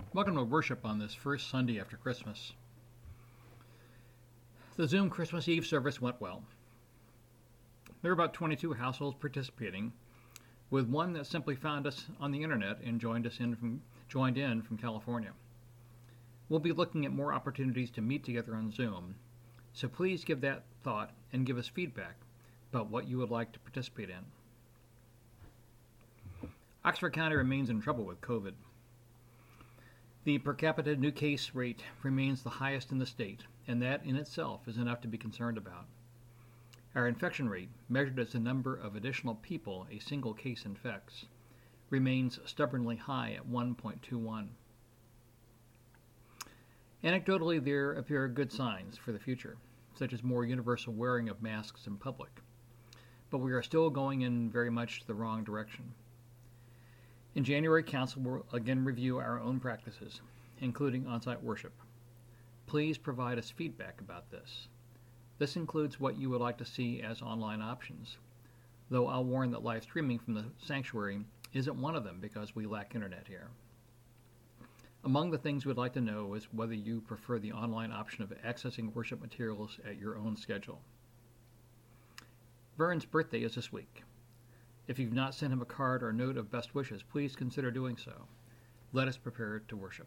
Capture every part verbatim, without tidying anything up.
Welcome to worship on this first Sunday after Christmas. The Zoom Christmas Eve service went well. There were about twenty-two households participating, with one that simply found us on the internet and joined us in from joined in from California. We'll be looking at more opportunities to meet together on Zoom, so please give that thought and give us feedback about what you would like to participate in. Oxford County remains in trouble with COVID. The per capita new case rate remains the highest in the state, and that in itself is enough to be concerned about. Our infection rate, measured as the number of additional people a single case infects, remains stubbornly high at one point two one. Anecdotally, there appear good signs for the future, such as more universal wearing of masks in public, but we are still going in very much the wrong direction. In January, Council will again review our own practices, including on-site worship. Please provide us feedback about this. This includes what you would like to see as online options, though I'll warn that live streaming from the sanctuary isn't one of them because we lack internet here. Among the things we'd like to know is whether you prefer the online option of accessing worship materials at your own schedule. Vern's birthday is this week. If you've not sent him a card or note of best wishes, please consider doing so. Let us prepare to worship.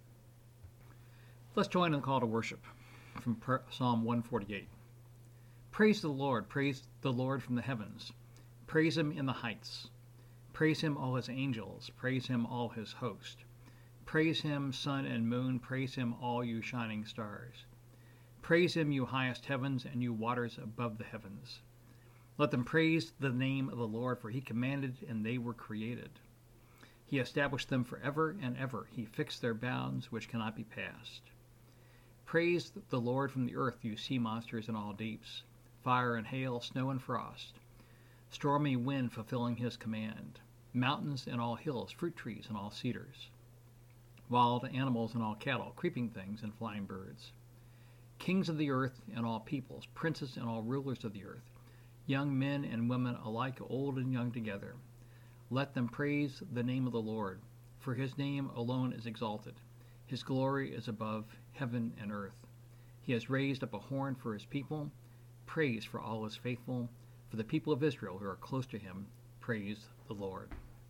Let's join in the call to worship from Psalm one forty-eight. Praise the Lord, praise the Lord from the heavens. Praise him in the heights. Praise him, all his angels. Praise him, all his host. Praise him, sun and moon. Praise him, all you shining stars. Praise him, you highest heavens, and you waters above the heavens. Let them praise the name of the Lord, for he commanded, and they were created. He established them forever and ever. He fixed their bounds, which cannot be passed. Praise the Lord from the earth, you sea monsters in all deeps, fire and hail, snow and frost, stormy wind fulfilling his command, mountains and all hills, fruit trees and all cedars, wild animals and all cattle, creeping things and flying birds, kings of the earth and all peoples, princes and all rulers of the earth, young men and women alike, old and young together. Let them praise the name of the Lord, for his name alone is exalted. His glory is above heaven and earth. He has raised up a horn for his people. Praise for all his faithful. For the people of Israel who are close to him, praise the Lord.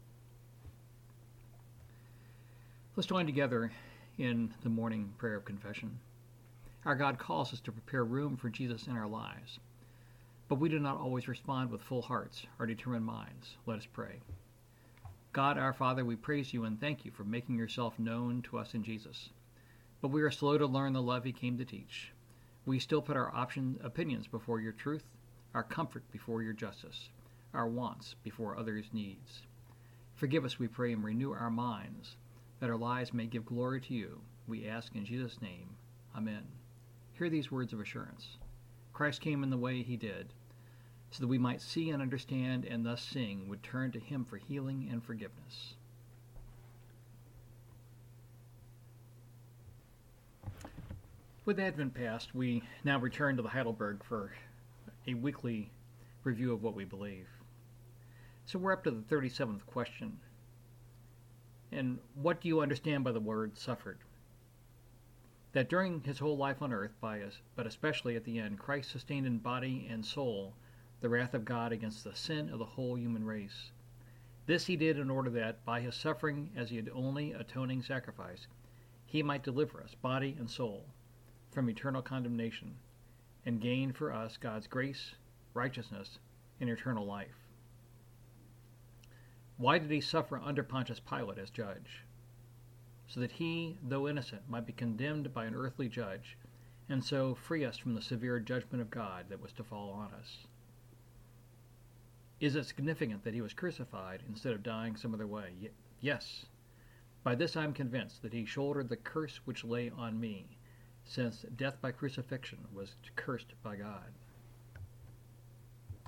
Let's join together in the morning prayer of confession. Our God calls us to prepare room for Jesus in our lives, but we do not always respond with full hearts or determined minds. Let us pray. God, our Father, we praise you and thank you for making yourself known to us in Jesus. But we are slow to learn the love he came to teach. We still put our options, opinions before your truth, our comfort before your justice, our wants before others' needs. Forgive us, we pray, and renew our minds, that our lives may give glory to you. We ask in Jesus' name. Amen. Hear these words of assurance. Christ came in the way he did, so that we might see and understand and thus sing, would turn to him for healing and forgiveness. With Advent past, we now return to the Heidelberg for a weekly review of what we believe. So we're up to the thirty-seventh question. And what do you understand by the word suffered? That during his whole life on earth, by us, but especially at the end, Christ sustained in body and soul the wrath of God against the sin of the whole human race. This he did in order that, by his suffering as the only atoning sacrifice, he might deliver us, body and soul, from eternal condemnation, and gain for us God's grace, righteousness, and eternal life. Why did he suffer under Pontius Pilate as judge? So that he, though innocent, might be condemned by an earthly judge, and so free us from the severe judgment of God that was to fall on us. Is it significant that he was crucified instead of dying some other way? Y- yes. By this I am convinced that he shouldered the curse which lay on me, since death by crucifixion was cursed by God.